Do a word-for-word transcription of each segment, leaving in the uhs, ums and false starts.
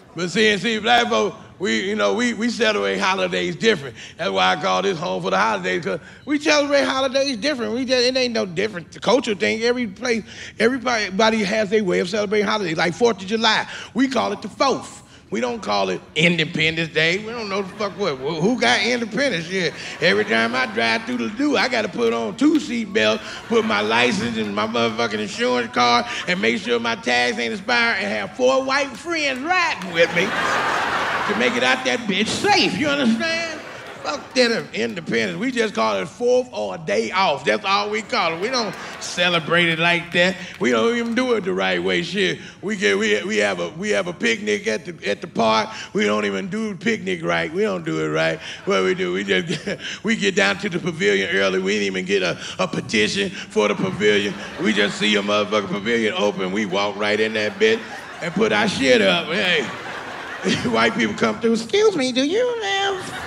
But see, see, black folks, we, you know, we, we celebrate holidays different. That's why I call this home for the holidays, because we celebrate holidays different. We just, it ain't no different. The culture thing, every place, everybody has their way of celebrating holidays. Like fourth of July, we call it the fourth. We don't call it Independence Day. We don't know the fuck what. Who got independence here? Every time I drive through the door, I got to put on two seat belts, put my license and my motherfucking insurance card, and make sure my tags ain't expired, and have four white friends riding with me to make it out that bitch safe. You understand? Fuck that independence. We just call it fourth or a day off. That's all we call it. We don't celebrate it like that. We don't even do it the right way. Shit. We get we we have a we have a picnic at the at the park. We don't even do the picnic right. We don't do it right. What we do, we just we get down to the pavilion early. We didn't even get a, a petition for the pavilion. We just see a motherfucking pavilion open. We walk right in that bitch and put our shit up. Hey, white people come through. Excuse me, do you have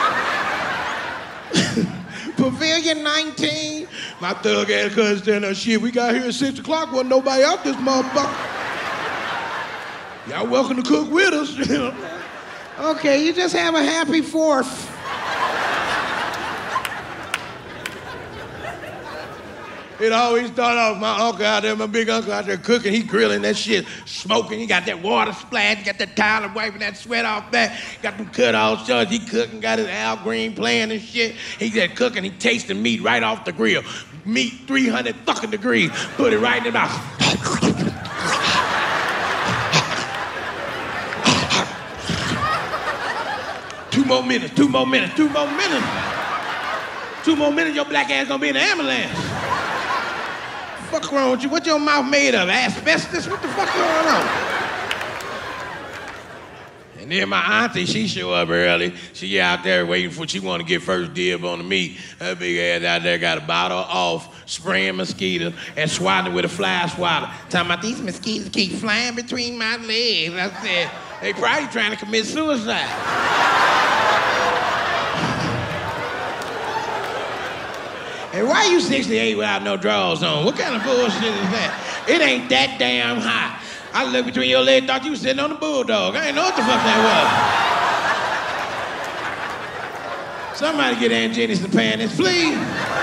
Pavilion nineteen? My thug ass cousin standing there, shit, we got here at six o'clock, wasn't nobody out this motherfucker. Y'all welcome to cook with us. Okay, you just have a happy fourth. It always start off, my uncle out there, my big uncle out there cooking, he grilling that shit, smoking, he got that water splash, he got that towel and wiping that sweat off back, got them cut off shorts, he cooking, got his Al Green playing and shit. He just cooking, he tasting meat right off the grill. Meat three hundred fucking degrees, put it right in the mouth. Two more minutes, two more minutes, two more minutes. Two more minutes, your black ass gonna be in the ambulance. What the fuck wrong with you? What your mouth made of? Asbestos? What the fuck going on? And then my auntie, she show up early. She out there waiting for, she want to get first dib on the meat. Her big ass out there got a bottle off, spraying mosquitoes, and swatting it with a fly swatter. Talking about these mosquitoes keep flying between my legs. I said, they probably trying to commit suicide. And why you sixty-eight without no drawers on? What kind of bullshit is that? It ain't that damn hot. I looked between your legs, thought you was sitting on the bulldog. I didn't know what the fuck that was. Somebody get Aunt Jenny some panties, please.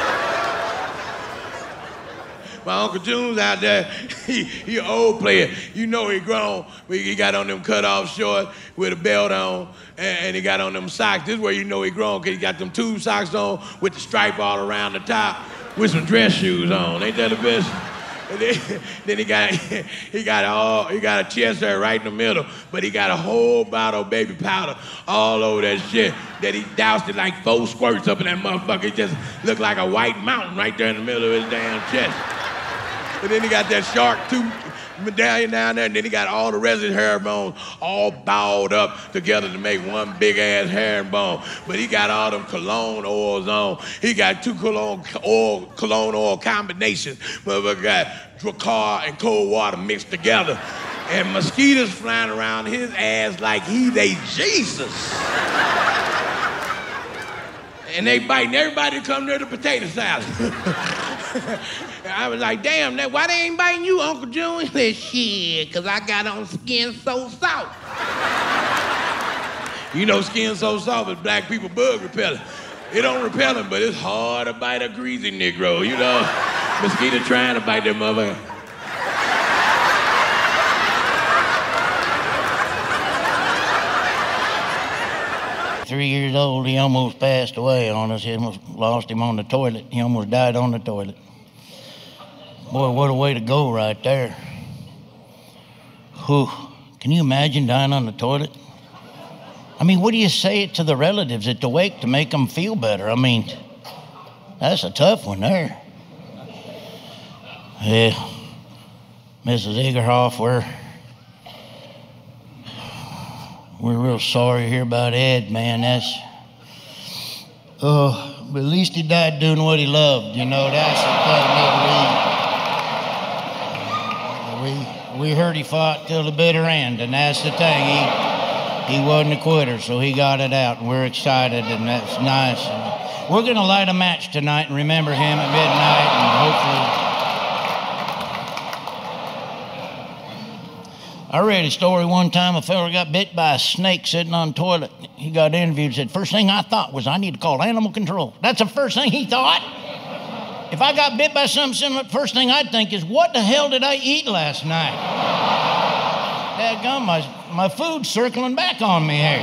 My Uncle June's out there, he, he an old player. You know he grown. He got on them cut-off shorts with a belt on, and, and he got on them socks. This is where you know he grown, because he got them tube socks on with the stripe all around the top with some dress shoes on. Ain't that the best? And then, then he got he got all he got a chest hair right in the middle, but he got a whole bottle of baby powder all over that shit that he doused it like four squirts up in that motherfucker. It just looked like a white mountain right there in the middle of his damn chest. And then he got that shark tooth medallion down there, and then he got all the rest of his hairbones all balled up together to make one big-ass herringbone. But he got all them cologne oils on. He got two cologne oil, cologne oil combinations. Motherfucker got Dracar and cold water mixed together. And mosquitoes flying around his ass like he they Jesus. And they biting everybody that come near the potato salad. I was like, damn, that, why they ain't biting you, Uncle June? He said, shit, because I got on Skin So Soft. You know Skin So Soft is black people bug repellent. It don't repel them, but it's hard to bite a greasy Negro, you know? Mosquito trying to bite that motherfucker. Three years old, he almost passed away on us. He almost lost him on the toilet. He almost died on the toilet. Boy, what a way to go right there. Whew. Can you imagine dying on the toilet? I mean, what do you say it to the relatives at the wake to make them feel better? I mean, that's a tough one there. Yeah, Missus Egerhoff, we're, we're real sorry to hear about Ed, man. That's, oh, but at least he died doing what he loved, you know, that's the thing. We, we heard he fought till the bitter end, and that's the thing. He, he wasn't a quitter, so he got it out, and we're excited, and that's nice. And we're going to light a match tonight and remember him at midnight, and hopefully... I read a story one time, a fella got bit by a snake sitting on the toilet. He got interviewed and said, first thing I thought was I need to call animal control. That's the first thing he thought. If I got bit by something similar, the first thing I'd think is, what the hell did I eat last night? Dadgum, my, my food's circling back on me here.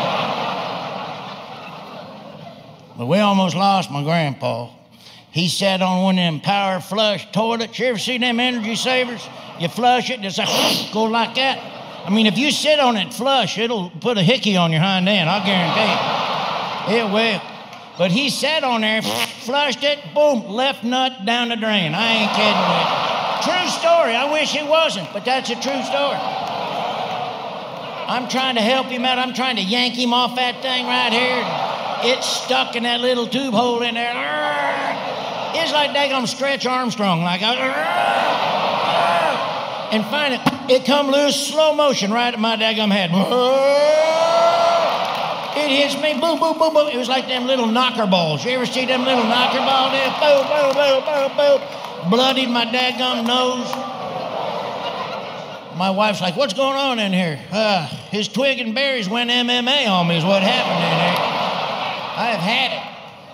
But we almost lost my grandpa. He sat on one of them power flush toilets. You ever see them energy savers? You flush it, just like, go like that. I mean, if you sit on it flush, it'll put a hickey on your hind end, I'll guarantee it. It will. But he sat on there, flushed it, boom, left nut down the drain. I ain't kidding you. True story. I wish it wasn't, but that's a true story. I'm trying to help him out. I'm trying to yank him off that thing right here. It's stuck in that little tube hole in there. It's like daggum Stretch Armstrong, like, and finally, it come loose, slow motion, right at my daggum head. It hits me, boom, boom, boom, boom. It was like them little knocker balls. You ever see them little knocker balls there? Boom, boom, boom, boom, boom. Bloodied my daggum nose. My wife's like, what's going on in here? Uh, his twig and berries went M M A on me is what happened in there. I have had it.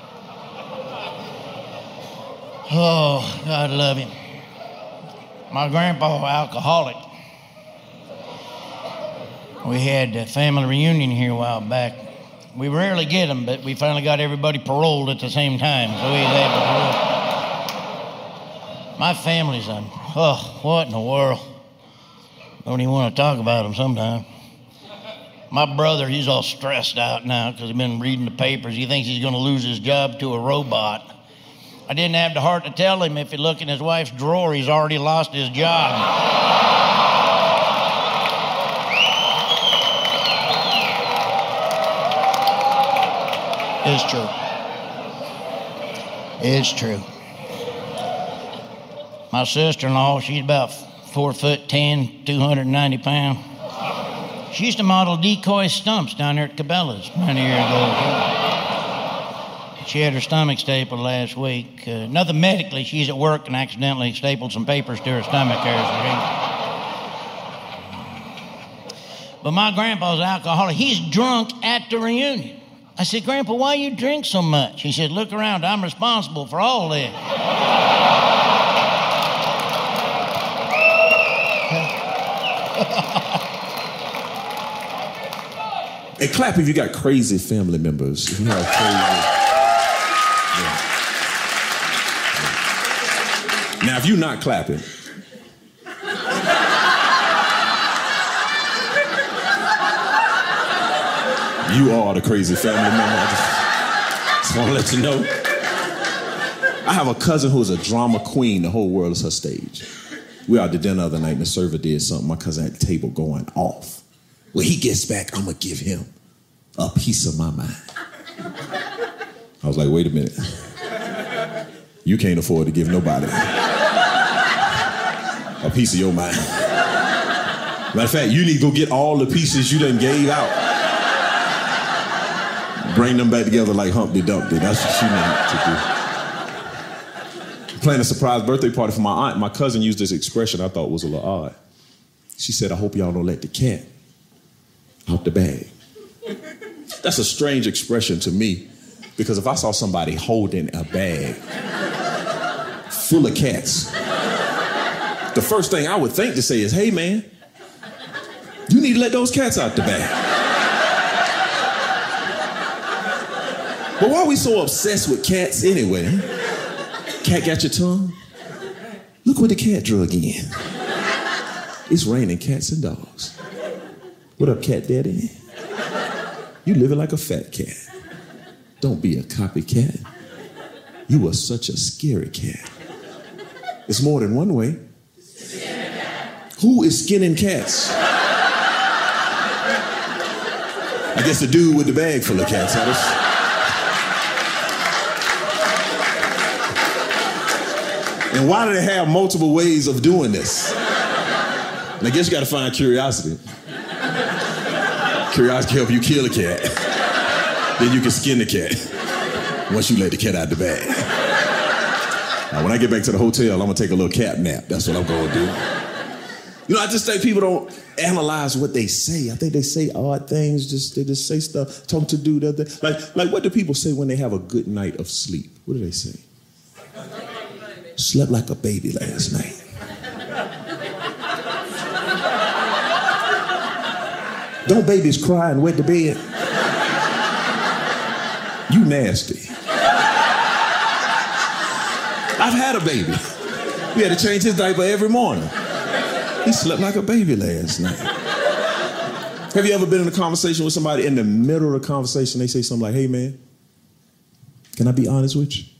Oh, God love him. My grandpa, alcoholic. We had a family reunion here a while back. We rarely get them, but we finally got everybody paroled at the same time, so we was able to do it. My family's on, oh, what in the world? Don't even want to talk about them sometimes. My brother, he's all stressed out now because he's been reading the papers. He thinks he's going to lose his job to a robot. I didn't have the heart to tell him if you look in his wife's drawer, he's already lost his job. It's true. It's true. My sister-in-law, she's about four foot ten, two hundred ninety pounds. She used to model decoy stumps down there at Cabela's many years ago. She had her stomach stapled last week. Uh, nothing medically. She's at work and accidentally stapled some papers to her stomach there. But my grandpa's an alcoholic. He's drunk at the reunion. I said, Grandpa, why you drink so much? He said, look around. I'm responsible for all this. Hey, clap if you got crazy family members. If you have crazy... Yeah. Now, if you're not clapping, you are the crazy family member. I just, just want to let you know. I have a cousin who's a drama queen. The whole world is her stage. We were out to dinner the other night and the server did something. My cousin had the table going off. When he gets back, I'm going to give him a piece of my mind. I was like, wait a minute. You can't afford to give nobody a piece of your mind. Matter of fact, you need to go get all the pieces you done gave out. Bring them back together like Humpty Dumpty. That's what you need to do. Planning a surprise birthday party for my aunt. My cousin used this expression I thought was a little odd. She said, I hope y'all don't let the cat out the bag. That's a strange expression to me. Because if I saw somebody holding a bag full of cats, the first thing I would think to say is, hey, man, you need to let those cats out the bag. But why are we so obsessed with cats anyway? Cat got your tongue? Look what the cat drug in. It's raining cats and dogs. What up, cat daddy? You living like a fat cat. Don't be a copycat. You are such a scary cat. It's more than one way. Who is skinning cats? I guess the dude with the bag full of cats. Huh? And why do they have multiple ways of doing this? And I guess you got to find curiosity. Curiosity can help you kill a cat. Then you can skin the cat once you let the cat out the bag. Now, when I get back to the hotel, I'm going to take a little cat nap. That's what I'm going to do. You know, I just think people don't analyze what they say. I think they say odd things. Just they just say stuff. Talk to dude other like like what do people say when they have a good night of sleep? What do they say? Slept like a baby last night. Don't babies cry and wet the bed? You nasty. I've had a baby. We had to change his diaper every morning. He slept like a baby last night. Have you ever been in a conversation with somebody, in the middle of the conversation, they say something like, hey man, can I be honest with you?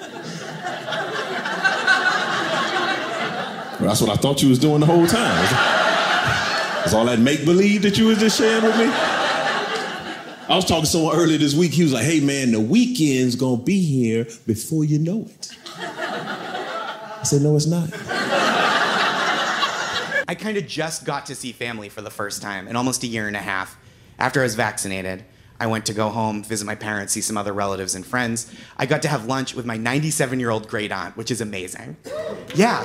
Well, that's what I thought you was doing the whole time. Was all that make-believe that you was just sharing with me? I was talking to someone earlier this week. He was like, hey man, the weekend's gonna be here before you know it. I said, no, it's not. I kind of just got to see family for the first time in almost a year and a half. After I was vaccinated, I went to go home, visit my parents, see some other relatives and friends. I got to have lunch with my ninety-seven-year-old great aunt, which is amazing. Yeah.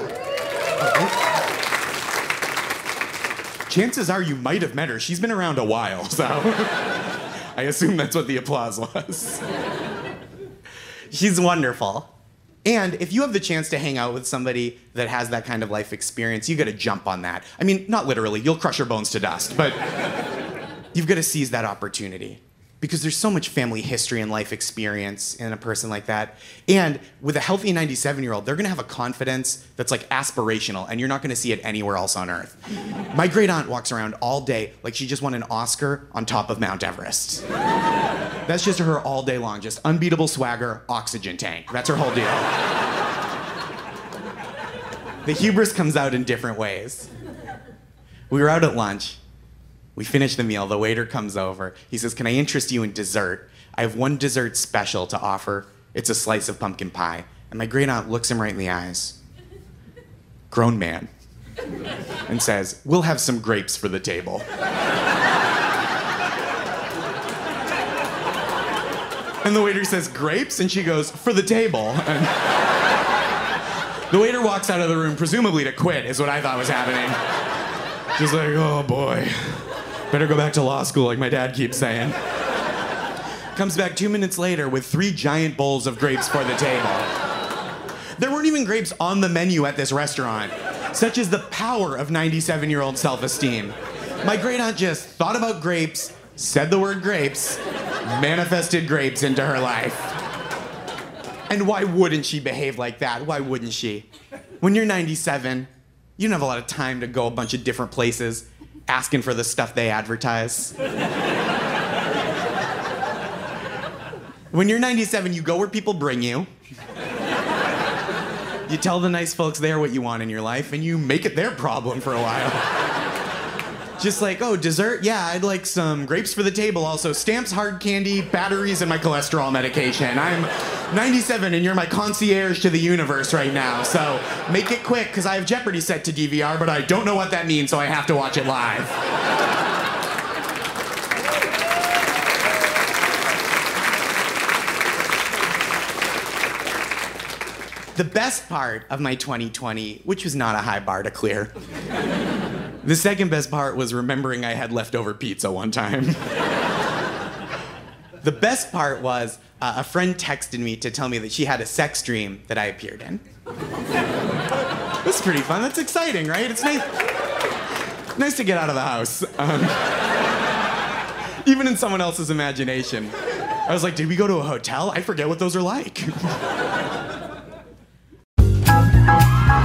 Chances are you might have met her. She's been around a while, so I assume that's what the applause was. She's wonderful. And if you have the chance to hang out with somebody that has that kind of life experience, you gotta jump on that. I mean, not literally, you'll crush your bones to dust, but you've gotta seize that opportunity. Because there's so much family history and life experience in a person like that. And with a healthy ninety-seven-year-old, they're gonna have a confidence that's like aspirational, and you're not gonna see it anywhere else on earth. My great aunt walks around all day like she just won an Oscar on top of Mount Everest. That's just her all day long, just unbeatable swagger, oxygen tank. That's her whole deal. The hubris comes out in different ways. We were out at lunch. We finished the meal. The waiter comes over. He says, can I interest you in dessert? I have one dessert special to offer. It's a slice of pumpkin pie. And my great aunt looks him right in the eyes. Grown man. And says, we'll have some grapes for the table. And the waiter says, grapes? And she goes, for the table. And the waiter walks out of the room, presumably to quit, is what I thought was happening. Just like, oh boy. Better go back to law school, like my dad keeps saying. Comes back two minutes later with three giant bowls of grapes for the table. There weren't even grapes on the menu at this restaurant. Such is the power of ninety-seven-year-old self-esteem. My great aunt just thought about grapes, said the word grapes, manifested grapes into her life. And why wouldn't she behave like that? Why wouldn't she? When you're ninety-seven, you don't have a lot of time to go a bunch of different places asking for the stuff they advertise. When you're ninety-seven, you go where people bring you. You tell the nice folks there what you want in your life, and you make it their problem for a while. Just like, oh, dessert? Yeah, I'd like some grapes for the table. Also, stamps, hard candy, batteries, and my cholesterol medication. I'm ninety-seven, and you're my concierge to the universe right now. So make it quick, because I have Jeopardy set to D V R, but I don't know what that means, so I have to watch it live. The best part of my twenty twenty, which was not a high bar to clear, the second best part was remembering I had leftover pizza one time. The best part was uh, a friend texted me to tell me that she had a sex dream that I appeared in. That's pretty fun. That's exciting, right? It's nice, nice to get out of the house. Um, even in someone else's imagination. I was like, did we go to a hotel? I forget what those are like.